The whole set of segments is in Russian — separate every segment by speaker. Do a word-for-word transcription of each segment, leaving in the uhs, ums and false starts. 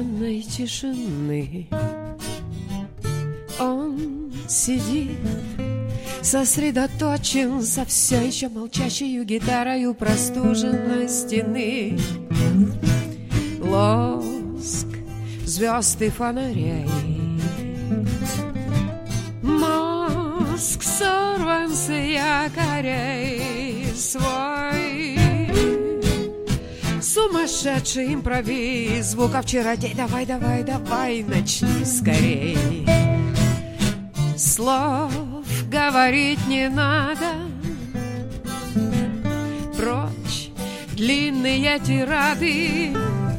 Speaker 1: странной тишины. Он сидит, сосредоточен со все еще молчащей гитарою простуженной стены. Лоск звезд и фонарей, мозг сорван с якорей, свой сумасшедший импровиз звуков чародей. Давай, давай, давай, начни скорей. Слов говорить не надо, прочь длинные тирады,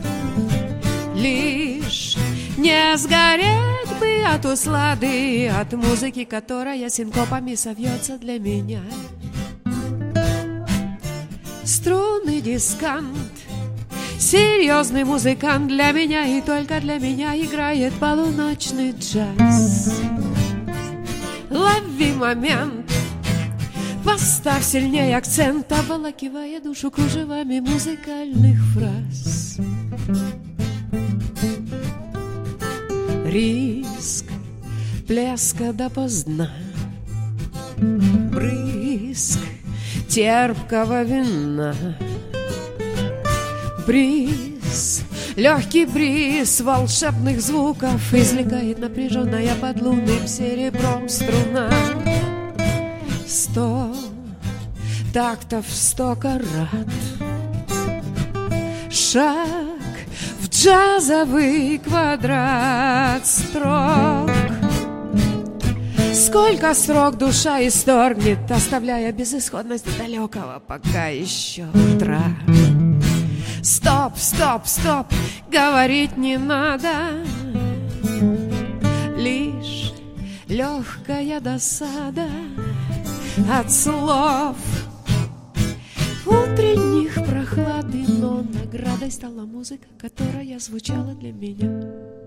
Speaker 1: лишь не сгореть бы от услады, от музыки, которая синкопами совьется для меня. Струнный дискант, серьезный музыкант, для меня и только для меня играет полуночный джаз. Лови момент, поставь сильнее акцент, обволакивая душу кружевами музыкальных фраз. Риск плеска допоздна, брызг терпкого вина, бриз, легкий бриз волшебных звуков извлекает напряженная под лунным серебром струна. Сто тактов, сто карат, шаг в джазовый квадрат строк. Сколько строк душа исторгнет, оставляя безысходность далекого пока еще утра. Стоп, стоп, стоп, говорить не надо, лишь легкая досада от слов утренних прохлады, но наградой стала музыка, которая звучала для меня.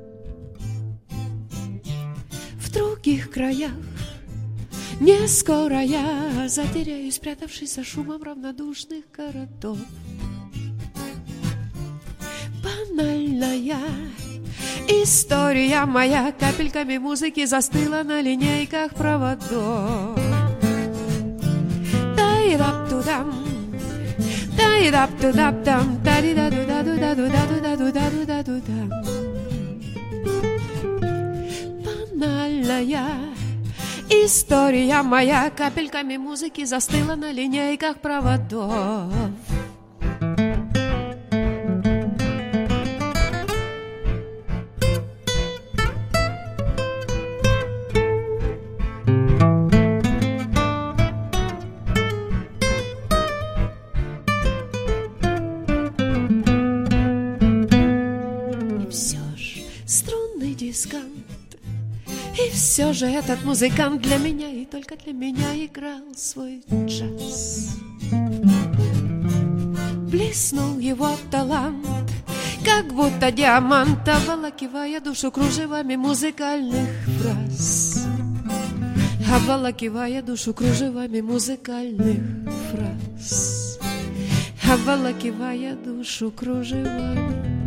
Speaker 1: В других краях не скоро я затеряюсь, спрятавшись за шумом равнодушных городов. Банальная история моя капельками музыки застыла на линейках проводов. Та-и-дап-ту-дам, та-и-дап-ту-дап-дам, та-ди-да-ду-да-ду-да-ду-да-ду-да-ду-да-ду-дам. Банальная история моя капельками музыки застыла на линейках проводов. И все же этот музыкант для меня и только для меня играл свой джаз. Блеснул его талант, как будто диамант, обволакивая душу кружевами музыкальных фраз. Обволакивая душу кружевами музыкальных фраз. Обволакивая душу кружевами